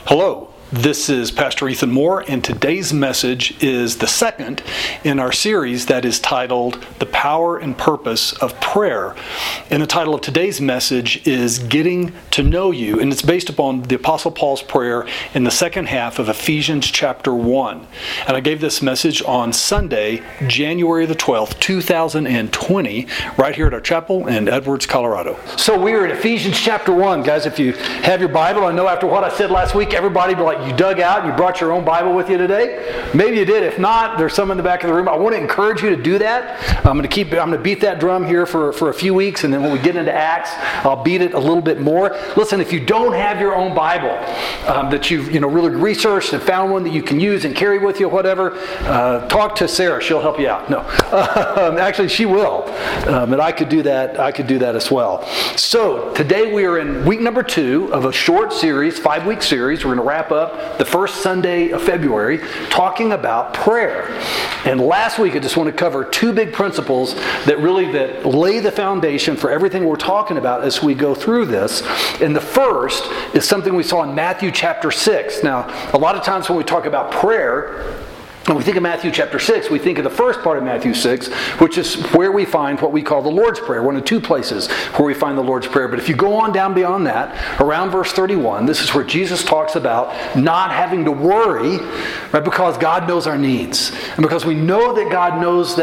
Hello, this is Pastor Ethan Moore, and today's message is the second in our series that is titled The Power and Purpose of Prayer. And the title of today's message is Getting to Know You, and it's based upon the Apostle Paul's prayer in the second half of Ephesians chapter 1. And I gave this message on Sunday, January the 12th, 2020, right here at our chapel in Edwards, Colorado. So we are in Ephesians chapter 1. Guys, if you have your Bible, I know after what I said last week, everybody be like, you dug out and you brought your own Bible with you today. Maybe you did. If not, there's some in the back of the room. I want to encourage you to do that. I'm going to beat that drum here for a few weeks, and then when we get into Acts, I'll beat it a little bit more. Listen, if you don't have your own Bible that you've really researched and found one that you can use and carry with you, whatever, talk to Sarah. She'll help you out. No, actually, she will. And I could do that. I could do that as well. So today we are in week number 2 of a short series, 5-week series. We're going to wrap up the first Sunday of February talking about prayer. And last week I just want to cover 2 big principles that lay the foundation for everything we're talking about as we go through this. And the first is something we saw in Matthew chapter 6. Now, a lot of times when we talk about prayer, when we think of Matthew chapter 6, we think of the first part of Matthew 6, which is where we find what we call the Lord's Prayer. One of 2 places where we find the Lord's Prayer. But if you go on down beyond that, around verse 31, this is where Jesus talks about not having to worry, right? Because God knows our needs. And because we know that God knows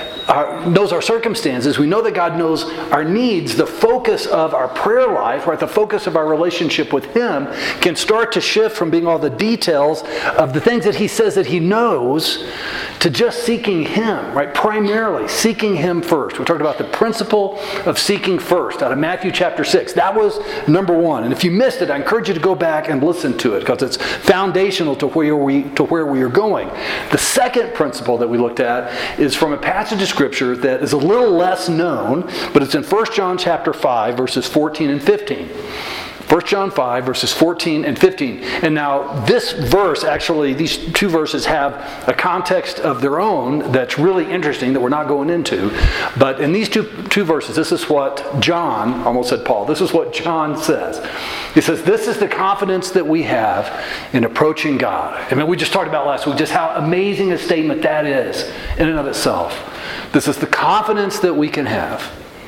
our circumstances, we know that God knows our needs, the focus of our prayer life, right, the focus of our relationship with Him can start to shift from being all the details of the things that He says that He knows to just seeking Him, right? Primarily seeking Him first. We talked about the principle of seeking first out of Matthew chapter 6. That was number 1. And if you missed it, I encourage you to go back and listen to it because it's foundational to where we are going. The second principle that we looked at is from a passage of Scripture that is a little less known, but it's in 1 John chapter 5, verses 14 and 15. 1 John 5, verses 14 and 15. And now this verse, actually, these 2 verses have a context of their own that's really interesting that we're not going into. But in these two verses, this is what John, almost said Paul, this is what John says. He says, this is the confidence that we have in approaching God. I mean, we just talked about last week just how amazing a statement that is in and of itself. This is the confidence that we can have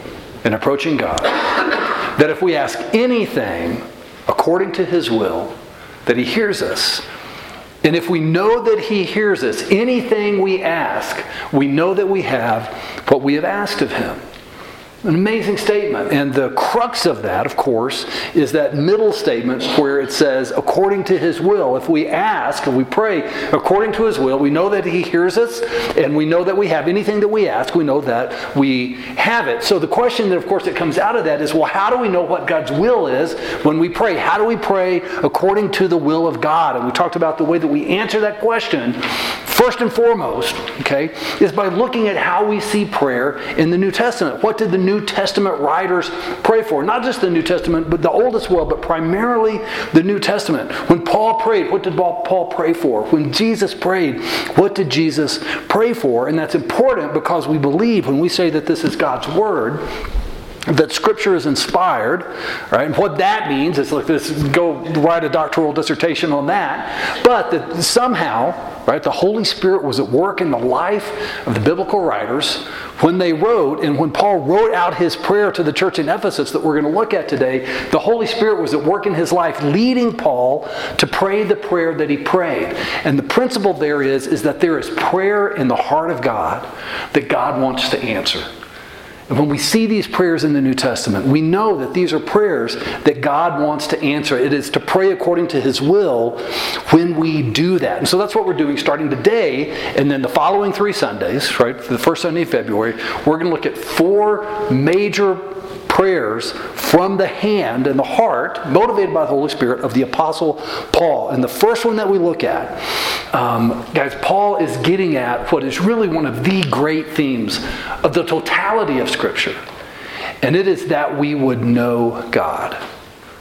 in approaching God. That if we ask anything according to His will, that He hears us. And if we know that He hears us, anything we ask, we know that we have what we have asked of Him. An amazing statement. And the crux of that, of course, is that middle statement where it says, according to His will. If we ask and we pray according to His will, we know that He hears us, and we know that we have anything that we ask, we know that we have it. So the question that, of course, that comes out of that is, well, how do we know what God's will is when we pray? How do we pray according to the will of God? And we talked about the way that we answer that question, first and foremost, okay, is by looking at how we see prayer in the New Testament. What did the New Testament writers pray for? Not just the New Testament, but the Old as well, but primarily the New Testament. When Paul prayed, what did Paul pray for? When Jesus prayed, what did Jesus pray for? And that's important because we believe when we say that this is God's Word, that Scripture is inspired, right? And what that means is, like, let's go write a doctoral dissertation on that. But that somehow, right, the Holy Spirit was at work in the life of the biblical writers when they wrote, and when Paul wrote out his prayer to the church in Ephesus that we're going to look at today, the Holy Spirit was at work in his life, leading Paul to pray the prayer that he prayed. And the principle there is that there is prayer in the heart of God that God wants to answer. And when we see these prayers in the New Testament, we know that these are prayers that God wants to answer. It is to pray according to His will when we do that. And so that's what we're doing starting today, and then the following 3 Sundays, right, the first Sunday in February, we're going to look at 4 major prayers from the hand and the heart, motivated by the Holy Spirit, of the Apostle Paul. And the first one that we look at, guys, Paul is getting at what is really one of the great themes of the totality of Scripture. And it is that we would know God.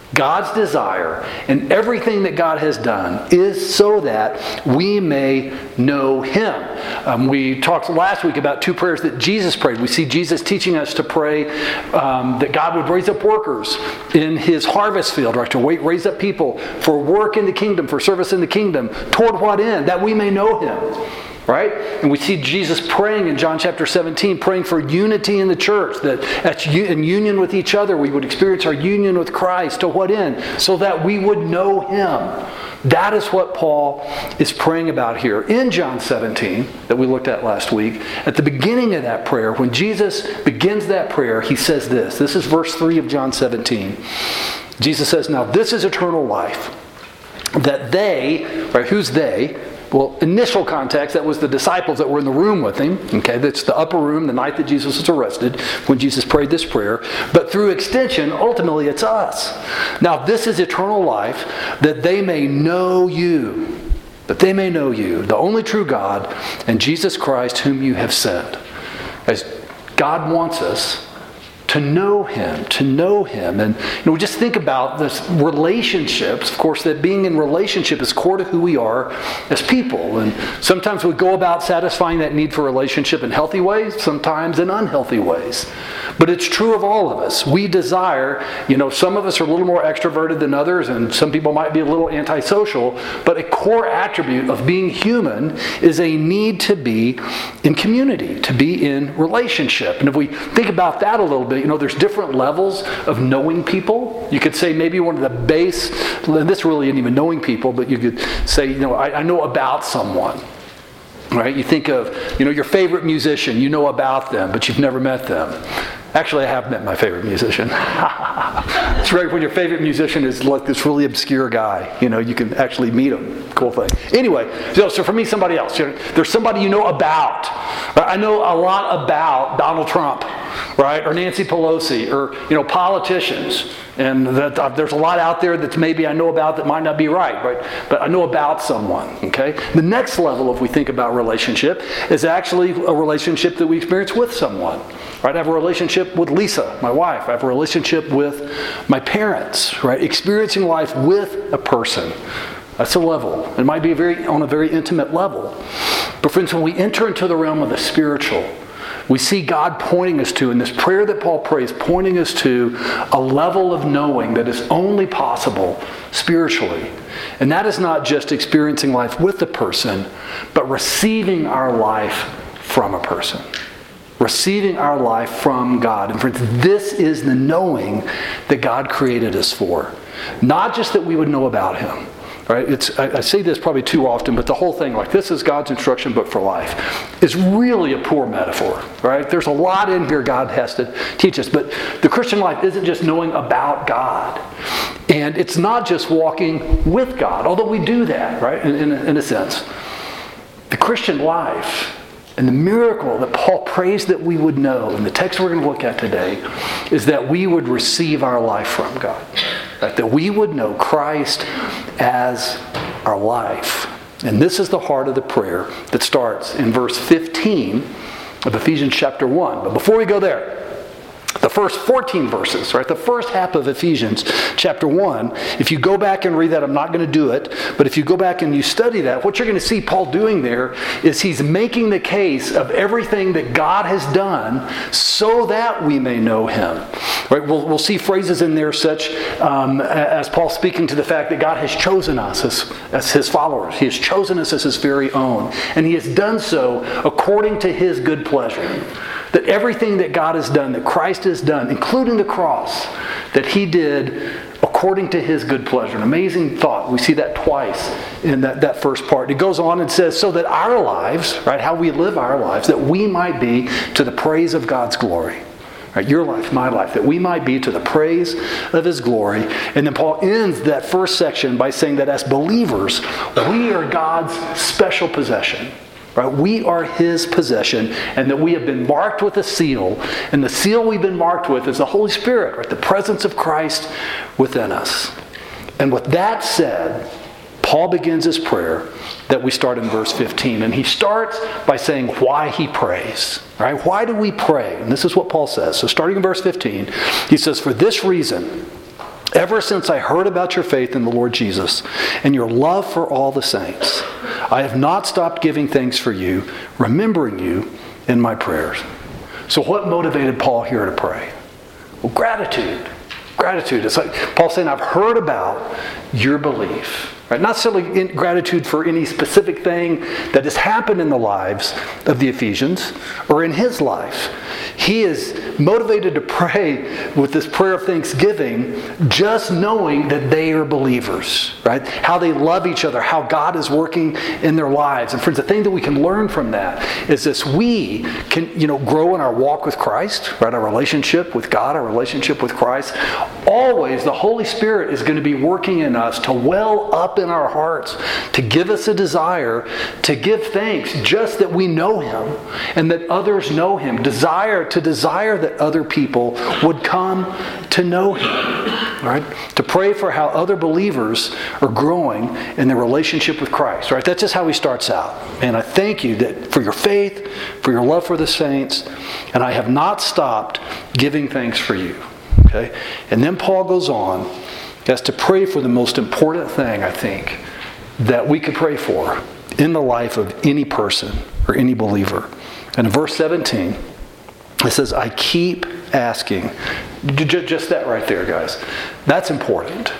God's desire and everything that God has done is so that we may know Him. We talked last week about two prayers that Jesus prayed. We see Jesus teaching us to pray that God would raise up workers in His harvest field, right? To raise up people for work in the kingdom, for service in the kingdom. Toward what end? That we may know Him. Right? And we see Jesus praying in John chapter 17, praying for unity in the church, that in union with each other, we would experience our union with Christ. To what end? So that we would know Him. That is what Paul is praying about here. In John 17, that we looked at last week, at the beginning of that prayer, when Jesus begins that prayer, he says this. This is verse 3 of John 17. Jesus says, "Now this is eternal life, that they," right, who's they? Well, initial context, that was the disciples that were in the room with him. Okay, that's the upper room the night that Jesus was arrested, when Jesus prayed this prayer. But through extension, ultimately it's us. "Now this is eternal life, that they may know you, that they may know you, the only true God, and Jesus Christ whom you have sent." As God wants us to know Him, to know Him. And we just think about this relationships, of course, that being in relationship is core to who we are as people. And sometimes we go about satisfying that need for relationship in healthy ways, sometimes in unhealthy ways. But it's true of all of us. We desire, some of us are a little more extroverted than others, and some people might be a little antisocial, but a core attribute of being human is a need to be in community, to be in relationship. And if we think about that a little bit, there's different levels of knowing people. You could say maybe one of the base, and this really isn't even knowing people, but you could say, I know about someone. Right? You think of, your favorite musician, you know about them, but you've never met them. Actually, I have met my favorite musician. It's right when your favorite musician is like this really obscure guy. You can actually meet him. Cool thing. Anyway, so for me, somebody else. There's somebody you know about. Right? I know a lot about Donald Trump, right? Or Nancy Pelosi, or politicians. And that there's a lot out there that maybe I know about that might not be right? But I know about someone. Okay. The next level, if we think about relationship, is actually a relationship that we experience with someone. Right? I have a relationship with Lisa, my wife. I have a relationship with my parents. Right? Experiencing life with a person. That's a level. It might be on a very intimate level. But friends, when we enter into the realm of the spiritual, we see God pointing us to, in this prayer that Paul prays, pointing us to a level of knowing that is only possible spiritually. And that is not just experiencing life with a person, but receiving our life from a person. Receiving our life from God. And friends, this is the knowing that God created us for. Not just that we would know about Him. Right? I say this probably too often, but the whole thing, like this is God's instruction book for life, is really a poor metaphor. Right? There's a lot in here God has to teach us. But the Christian life isn't just knowing about God. And it's not just walking with God, although we do that, right? In a sense. The Christian life and the miracle that Paul prays that we would know, and the text we're going to look at today, is that we would receive our life from God. Right? That we would know Christ as our life. And this is the heart of the prayer that starts in verse 15 of Ephesians chapter 1. But before we go there, the first 14 verses, right? The first half of Ephesians chapter 1, if you go back and read that, I'm not going to do it, but if you go back and you study that, what you're going to see Paul doing there is he's making the case of everything that God has done so that we may know Him. Right? We'll see phrases in there such as Paul speaking to the fact that God has chosen us as His followers. He has chosen us as His very own. And He has done so according to His good pleasure. That everything that God has done, that Christ has done, including the cross, that He did according to His good pleasure. An amazing thought. We see that twice in that first part. It goes on and says, so that our lives, right, how we live our lives, that we might be to the praise of God's glory. Right, your life, my life, that we might be to the praise of His glory. And then Paul ends that first section by saying that as believers, we are God's special possession. Right? We are His possession, and that we have been marked with a seal. And the seal we've been marked with is the Holy Spirit, right? The presence of Christ within us. And with that said, Paul begins his prayer that we start in verse 15. And he starts by saying why he prays. Right? Why do we pray? And this is what Paul says. So starting in verse 15, he says, for this reason, Ever since I heard about your faith in the Lord Jesus and your love for all the saints, I have not stopped giving thanks for you, remembering you in my prayers. So what motivated Paul here to pray? Well, gratitude. Gratitude. It's like Paul saying, I've heard about your belief. Right? Not necessarily gratitude for any specific thing that has happened in the lives of the Ephesians or in his life. He is motivated to pray with this prayer of thanksgiving, just knowing that they are believers, right? How they love each other, how God is working in their lives. And friends, the thing that we can learn from that is this: we can, grow in our walk with Christ, right? Our relationship with God, our relationship with Christ. Always, the Holy Spirit is going to be working in us to well up in our hearts, to give us a desire to give thanks, just that we know Him and that others know Him. To desire that other people would come to know Him, right? To pray for how other believers are growing in their relationship with Christ, right? That's just how he starts out. And I thank you that for your faith, for your love for the saints, and I have not stopped giving thanks for you. Okay? And then Paul goes on as to pray for the most important thing, I think, that we could pray for in the life of any person or any believer. And in verse 17, it says, I keep asking. Just that right there, guys. That's important.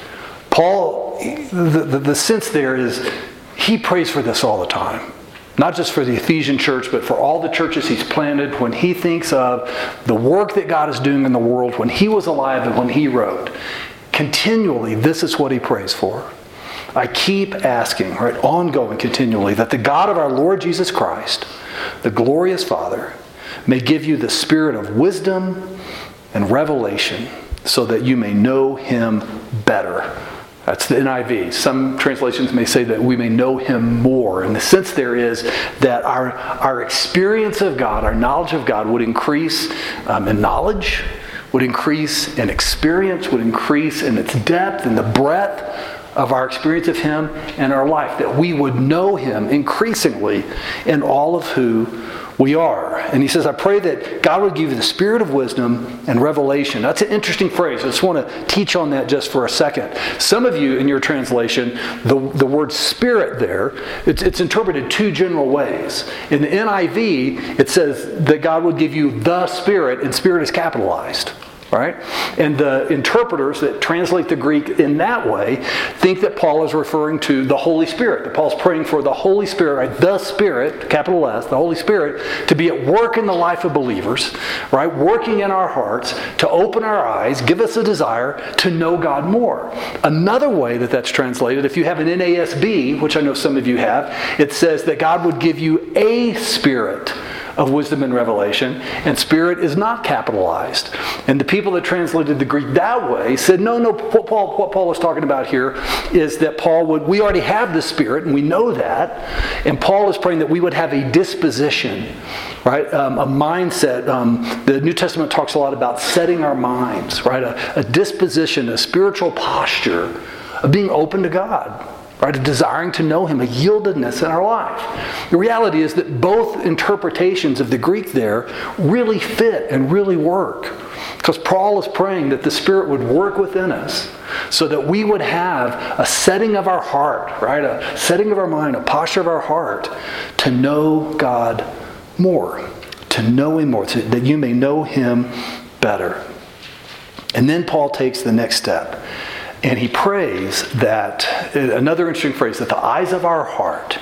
Paul, the sense there is he prays for this all the time. Not just for the Ephesian church, but for all the churches he's planted. When he thinks of the work that God is doing in the world, when he was alive and when he wrote, continually, this is what he prays for. I keep asking, right, ongoing, continually, that the God of our Lord Jesus Christ, the glorious Father, may give you the spirit of wisdom and revelation so that you may know Him better. That's the NIV. Some translations may say that we may know Him more. And the sense there is that our experience of God, our knowledge of God would increase in knowledge, would increase in experience, would increase in its depth and the breadth of our experience of Him and our life. That we would know Him increasingly in all of who we are. And he says, I pray that God would give you the spirit of wisdom and revelation. That's an interesting phrase. I just want to teach on that just for a second. Some of you in your translation, the word spirit there, it's interpreted two general ways. In the NIV, it says that God would give you the Spirit, and Spirit is capitalized. Right? And the interpreters that translate the Greek in that way think that Paul is referring to the Holy Spirit. That Paul's praying for the Holy Spirit, right? The Spirit, capital S, the Holy Spirit, to be at work in the life of believers, right? Working in our hearts, to open our eyes, give us a desire to know God more. Another way that that's translated, if you have an NASB, which I know some of you have, it says that God would give you a spirit of wisdom and revelation, and spirit is not capitalized. And the people that translated the Greek that way said, no, what Paul was talking about here is that we already have the Spirit, and we know that, and Paul is praying that we would have a disposition, right? A mindset. The New Testament talks a lot about setting our minds, right? A disposition, a spiritual posture of being open to God. Right, a desiring to know Him, a yieldedness in our life. The reality is that both interpretations of the Greek there really fit and really work. Because Paul is praying that the Spirit would work within us so that we would have a setting of our heart, right? A setting of our mind, a posture of our heart to know God more, to know Him more, that you may know Him better. And then Paul takes the next step. And he prays that, another interesting phrase, that the eyes of our heart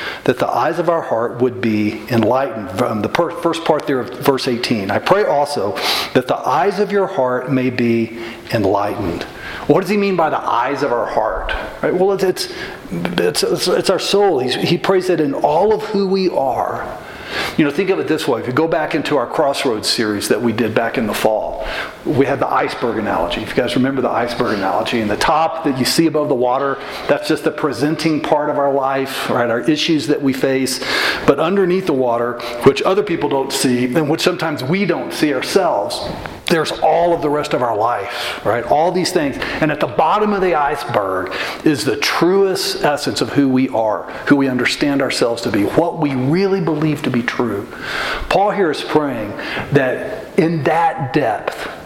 would be enlightened. From the first part there of verse 18. I pray also that the eyes of your heart may be enlightened. What does he mean by the eyes of our heart? Right? Well, it's our soul. He prays that in all of who we are. Think of it this way. If you go back into our Crossroads series that we did back in the fall, we had the iceberg analogy. If you guys remember the iceberg analogy, and the top that you see above the water, that's just the presenting part of our life, right? Our issues that we face. But underneath the water, which other people don't see, and which sometimes we don't see ourselves, there's all of the rest of our life, right? All these things. And at the bottom of the iceberg is the truest essence of who we are, who we understand ourselves to be, what we really believe to be true. Paul here is praying that in that depth,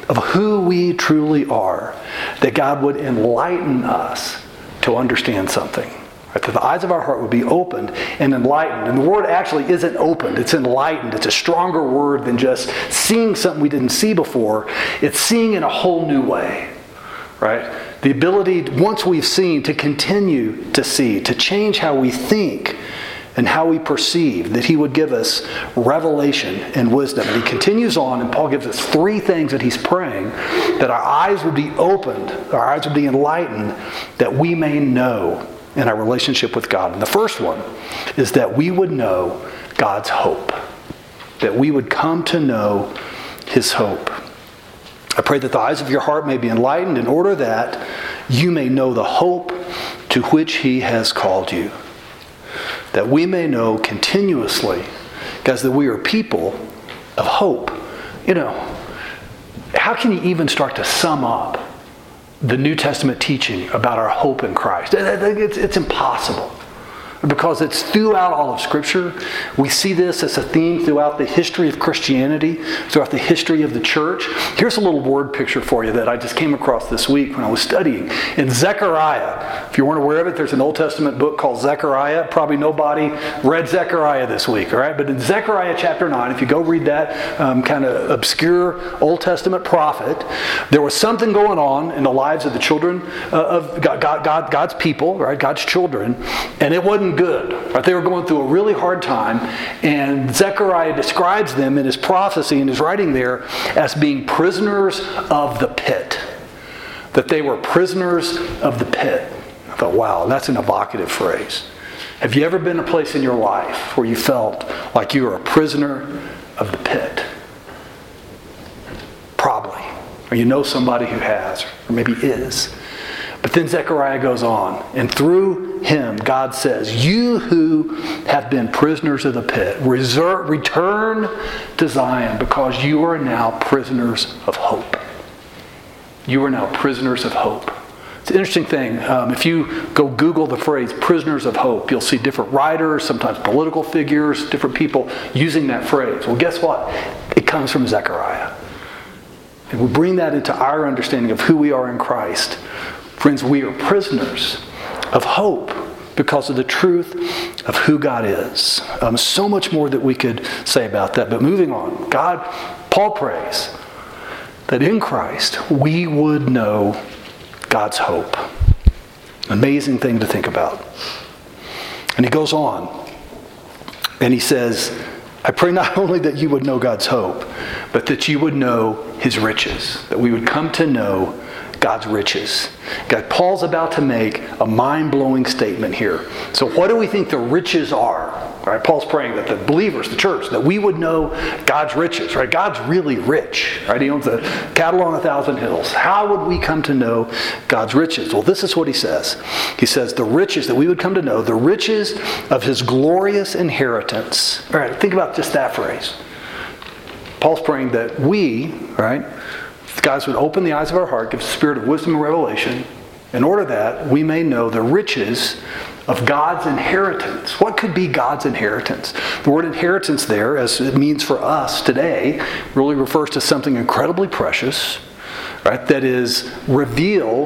of who we truly are, that God would enlighten us to understand something. Right? That the eyes of our heart would be opened and enlightened. And the word actually isn't opened, it's enlightened. It's a stronger word than just seeing something we didn't see before. It's seeing in a whole new way. Right? The ability, once we've seen, to continue to see, to change how we think and how we perceive, that he would give us revelation and wisdom. And he continues on, and Paul gives us 3 things that he's praying, that our eyes would be opened, our eyes would be enlightened, that we may know in our relationship with God. And the first one is that we would know God's hope, that we would come to know his hope. I pray that the eyes of your heart may be enlightened in order that you may know the hope to which he has called you. That we may know continuously, guys, that we are people of hope. You know, how can you even start to sum up the New Testament teaching about our hope in Christ? It's impossible. Because it's throughout all of Scripture. We see this as a theme throughout the history of Christianity, throughout the history of the church. Here's a little word picture for you that I just came across this week when I was studying. In Zechariah, if you weren't aware of it, there's an Old Testament book called Zechariah. Probably nobody read Zechariah this week, all right? But in Zechariah chapter 9, if you go read that kind of obscure Old Testament prophet, there was something going on in the lives of the children of God's people, right? God's children, and it wasn't good. Right? They were going through a really hard time, and Zechariah describes them in his prophecy and his writing there as being prisoners of the pit. That they were prisoners of the pit. I thought, wow, that's an evocative phrase. Have you ever been in a place in your life where you felt like you were a prisoner of the pit? Probably. Or you know somebody who has, or maybe is. But then Zechariah goes on, and through him, God says, you who have been prisoners of the pit, return to Zion, because you are now prisoners of hope. You are now prisoners of hope. It's an interesting thing. If you go Google the phrase prisoners of hope, you'll see different writers, sometimes political figures, different people using that phrase. Well, guess what? It comes from Zechariah. And we bring that into our understanding of who we are in Christ. Friends, we are prisoners of hope because of the truth of who God is. So much more that we could say about that. But moving on, Paul prays that in Christ we would know God's hope. Amazing thing to think about. And he goes on and he says, I pray not only that you would know God's hope, but that you would know his riches, that we would come to know God's riches. God, Paul's about to make a mind-blowing statement here. So what do we think the riches are? Right? Paul's praying that the believers, the church, that we would know God's riches. Right? God's really rich. Right? He owns the cattle on 1,000 hills. How would we come to know God's riches? Well, this is what he says. He says the riches that we would come to know, the riches of his glorious inheritance. All right, think about just that phrase. Paul's praying that we, right, guys would open the eyes of our heart, give us a spirit of wisdom and revelation, in order that we may know the riches of God's inheritance. What could be God's inheritance? The word inheritance there, as it means for us today, really refers to something incredibly precious, right? That is revealed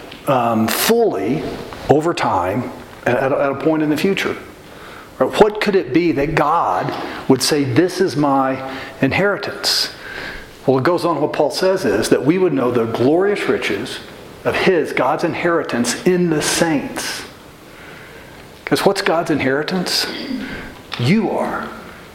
fully over time at a point in the future. Right? What could it be that God would say, this is my inheritance? Well, it goes on, what Paul says is that we would know the glorious riches of God's inheritance in the saints. Because what's God's inheritance? You are.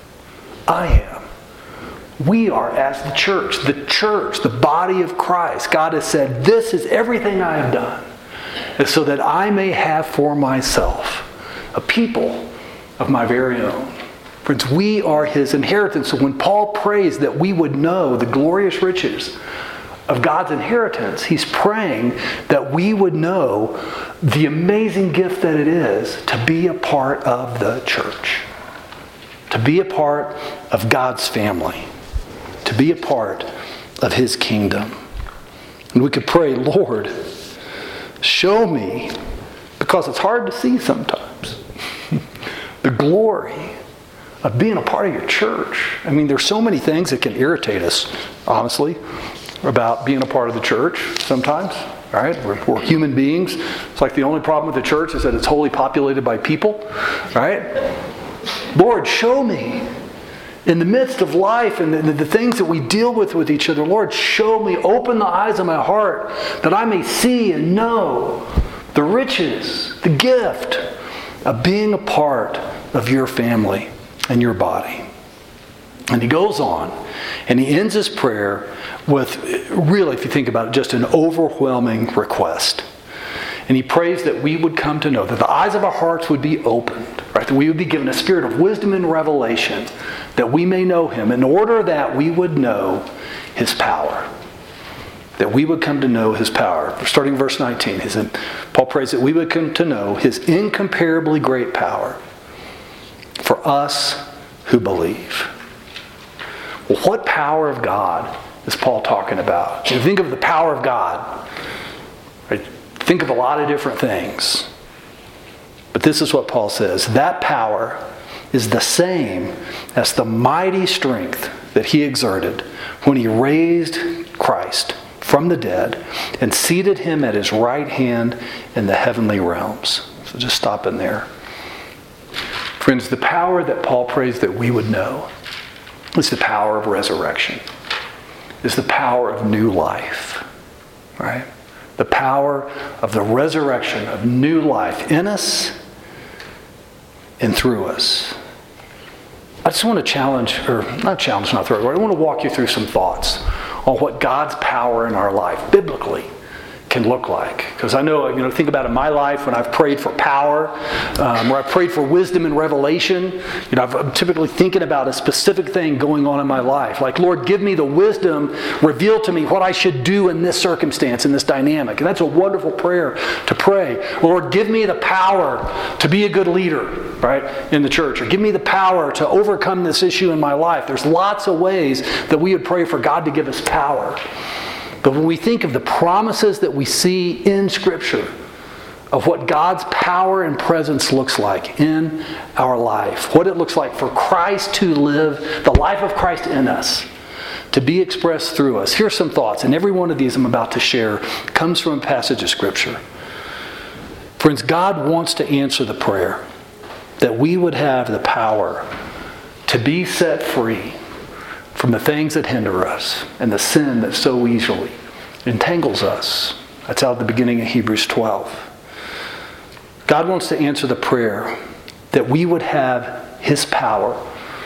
I am. We are as the church, the body of Christ. God has said, this is everything I have done, and so that I may have for myself a people of my very own. Friends, we are his inheritance. So when Paul prays that we would know the glorious riches of God's inheritance, he's praying that we would know the amazing gift that it is to be a part of the church, to be a part of God's family, to be a part of his kingdom. And we could pray, Lord, show me, because it's hard to see sometimes, the glory of being a part of your church. I mean, there's so many things that can irritate us, honestly. about being a part of the church sometimes. All right, we're human beings. It's like the only problem with the church is that it's wholly populated by people. All right, Lord, show me in the midst of life and the things that we deal with each other. Lord, show me, open the eyes of my heart that I may see and know the riches, the gift of being a part of your family and your body. And he goes on and he ends his prayer with, really, if you think about it, just an overwhelming request. And he prays that we would come to know, that the eyes of our hearts would be opened, right? That we would be given a spirit of wisdom and revelation, that we may know him, in order that we would know his power. That we would come to know his power. Starting in verse 19, Paul prays that we would come to know his incomparably great power for us who believe. Well, what power of God is Paul talking about? You think of the power of God, right? Think of a lot of different things. But this is what Paul says. That power is the same as the mighty strength that he exerted when he raised Christ from the dead and seated him at his right hand in the heavenly realms. So just stop in there. Friends, the power that Paul prays that we would know is the power of resurrection. Is the power of new life. Right? The power of the resurrection of new life in us and through us. I just want to challenge, or not challenge, not the right word. I want to walk you through some thoughts on what God's power in our life, biblically, can look like. Because I know, think about in my life when I've prayed for power, where I've prayed for wisdom and revelation. I'm typically thinking about a specific thing going on in my life. Like, Lord, give me the wisdom, reveal to me what I should do in this circumstance, in this dynamic. And that's a wonderful prayer to pray. Lord, give me the power to be a good leader, right, in the church. Or give me the power to overcome this issue in my life. There's lots of ways that we would pray for God to give us power. But when we think of the promises that we see in Scripture of what God's power and presence looks like in our life, what it looks like for Christ to live, the life of Christ in us, to be expressed through us. Here's some thoughts, and every one of these I'm about to share comes from a passage of Scripture. Friends, God wants to answer the prayer that we would have the power to be set free from the things that hinder us and the sin that so easily entangles us. That's out at the beginning of Hebrews 12. God wants to answer the prayer that we would have his power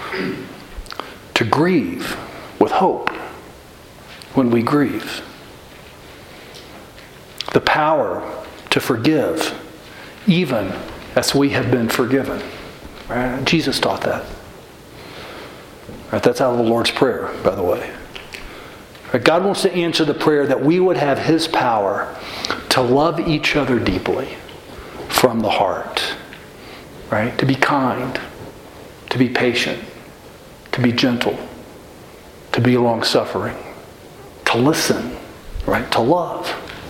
to grieve with hope when we grieve. The power to forgive even as we have been forgiven. Right? Jesus taught that. Right, that's out of the Lord's Prayer, by the way. Right, God wants to answer the prayer that we would have his power to love each other deeply from the heart. Right? To be kind, to be patient, to be gentle, to be long-suffering, to listen, right? To love.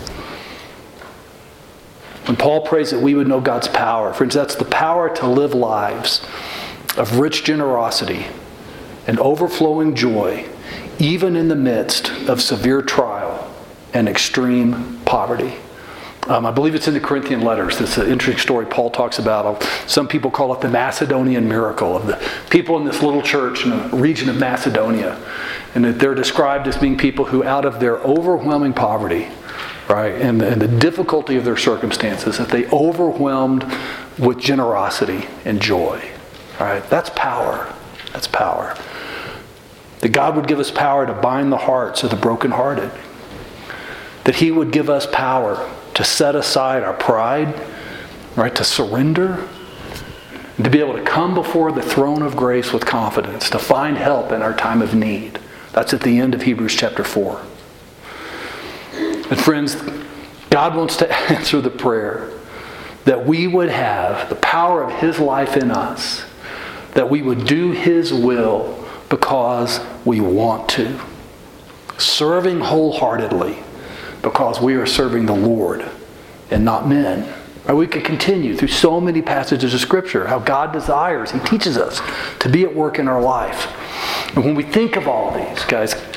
When Paul prays that we would know God's power, friends, that's the power to live lives of rich generosity and overflowing joy, even in the midst of severe trial and extreme poverty. I believe it's in the Corinthian letters. It's an interesting story Paul talks about. Some people call it the Macedonian miracle of the people in this little church in the region of Macedonia. And that they're described as being people who, out of their overwhelming poverty, right, and the difficulty of their circumstances, that they overwhelmed with generosity and joy. Right? That's power. That's power. That God would give us power to bind the hearts of the brokenhearted. That he would give us power to set aside our pride, right? To surrender, and to be able to come before the throne of grace with confidence, to find help in our time of need. That's at the end of Hebrews chapter 4. And friends, God wants to answer the prayer that we would have the power of his life in us, that we would do his will because we want to. Serving wholeheartedly because we are serving the Lord and not men. Or we could continue through so many passages of Scripture how God desires, he teaches us to be at work in our life. And when we think of all these, guys,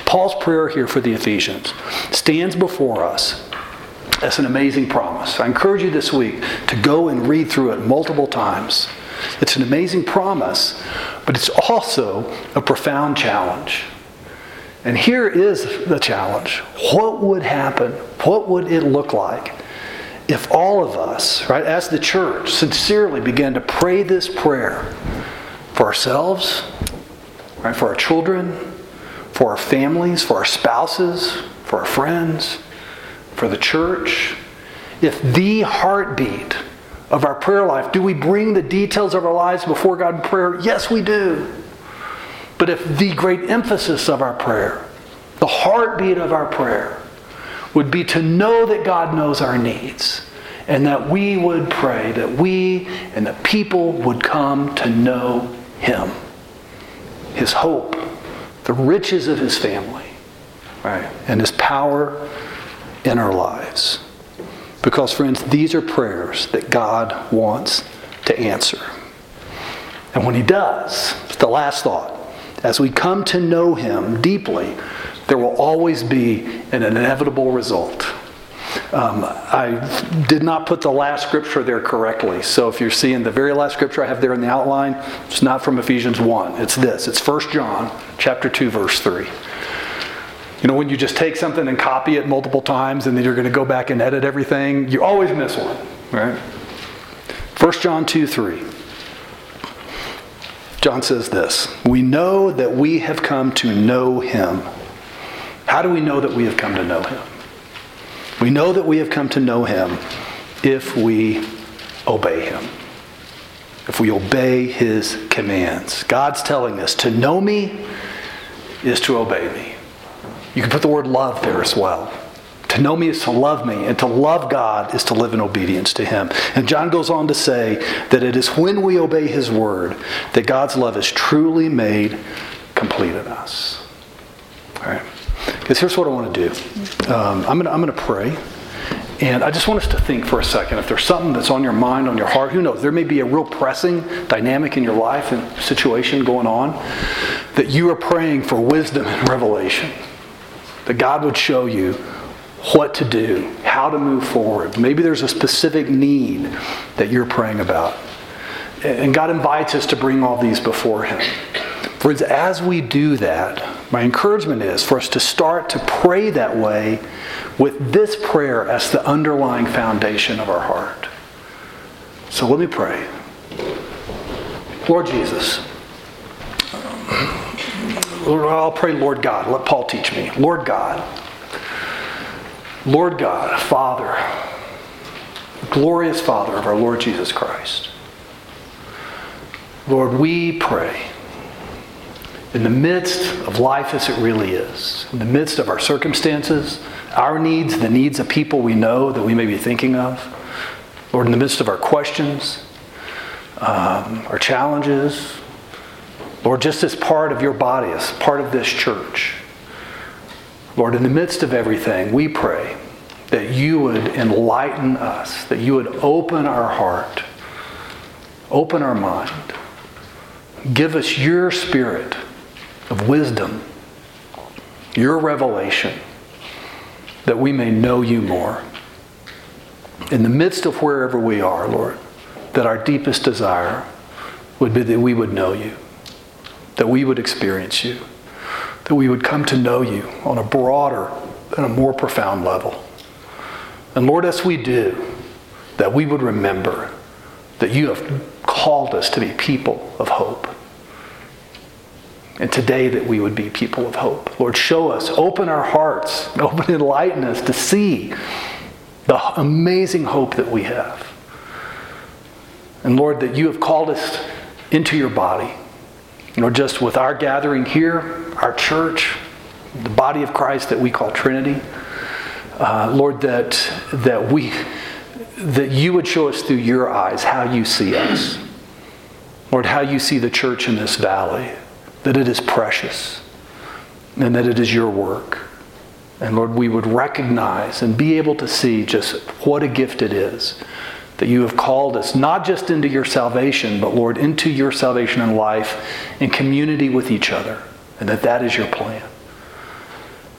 Paul's prayer here for the Ephesians stands before us as an amazing promise. I encourage you this week to go and read through it multiple times. It's an amazing promise, but it's also a profound challenge. And here is the challenge. What would happen? What would it look like if all of us, right, as the church, sincerely began to pray this prayer for ourselves, right, for our children, for our families, for our spouses, for our friends, for the church? If the heartbeat of our prayer life, do we bring the details of our lives before God in prayer? Yes, we do. But if the great emphasis of our prayer, the heartbeat of our prayer, would be to know that God knows our needs, and that we would pray that we and the people would come to know Him, His hope, the riches of His family, right, and His power in our lives. Because, friends, these are prayers that God wants to answer. And when He does, the last thought, as we come to know Him deeply, there will always be an inevitable result. I did not put the last scripture there correctly. So if you're seeing the very last scripture I have there in the outline, it's not from Ephesians 1. It's this. It's 1 John chapter 2, verse 3. You know, when you just take something and copy it multiple times and then you're going to go back and edit everything, you always miss one, right? 1 John 2, 3. John says this: we know that we have come to know Him. How do we know that we have come to know Him? We know that we have come to know Him if we obey Him. If we obey His commands. God's telling us to know me is to obey me. You can put the word love there as well. To know me is to love me, and to love God is to live in obedience to Him. And John goes on to say that it is when we obey His word that God's love is truly made complete in us. All right. Because here's what I want to do. I'm going to pray. And I just want us to think for a second. If there's something that's on your mind, on your heart, who knows? There may be a real pressing dynamic in your life and situation going on that you are praying for wisdom and revelation. That God would show you what to do, how to move forward. Maybe there's a specific need that you're praying about. And God invites us to bring all these before Him. Friends, as we do that, my encouragement is for us to start to pray that way with this prayer as the underlying foundation of our heart. So let me pray. Lord Jesus, I'll pray, Lord God. Let Paul teach me. Lord God, Father, glorious Father of our Lord Jesus Christ. Lord, we pray in the midst of life as it really is, in the midst of our circumstances, our needs, the needs of people we know that we may be thinking of, Lord, in the midst of our questions, our challenges, Lord, just as part of your body, as part of this church, Lord, in the midst of everything, we pray that you would enlighten us, that you would open our heart, open our mind, give us your spirit of wisdom, your revelation, that we may know you more. In the midst of wherever we are, Lord, that our deepest desire would be that we would know you, that we would experience you, that we would come to know you on a broader and a more profound level. And Lord, as we do, that we would remember that you have called us to be people of hope. And today that we would be people of hope. Lord, show us, open our hearts, enlighten us to see the amazing hope that we have. And Lord, that you have called us into your body. Lord, just with our gathering here, our church, the body of Christ that we call Trinity, Lord, that you would show us through your eyes how you see us. Lord, how you see the church in this valley, that it is precious and that it is your work. And Lord, we would recognize and be able to see just what a gift it is that you have called us, not just into your salvation, but Lord, into your salvation and life in community with each other, and that is your plan.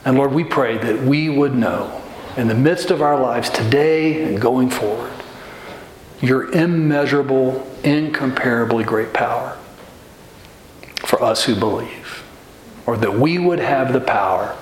And Lord, we pray that we would know in the midst of our lives today and going forward, your immeasurable, incomparably great power for us who believe. Or that we would have the power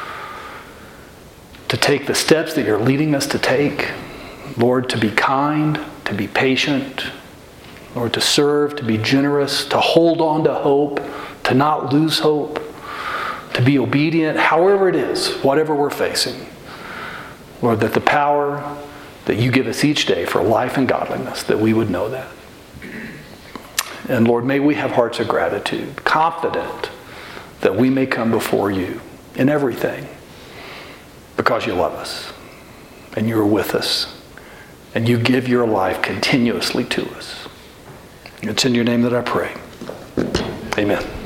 to take the steps that you're leading us to take. Lord, to be kind, to be patient, Lord, to serve, to be generous, to hold on to hope, to not lose hope, to be obedient, however it is, whatever we're facing. Lord, that the power that you give us each day for life and godliness, that we would know that. And Lord, may we have hearts of gratitude, confident that we may come before you in everything because you love us and you're with us and you give your life continuously to us. It's in your name that I pray. Amen.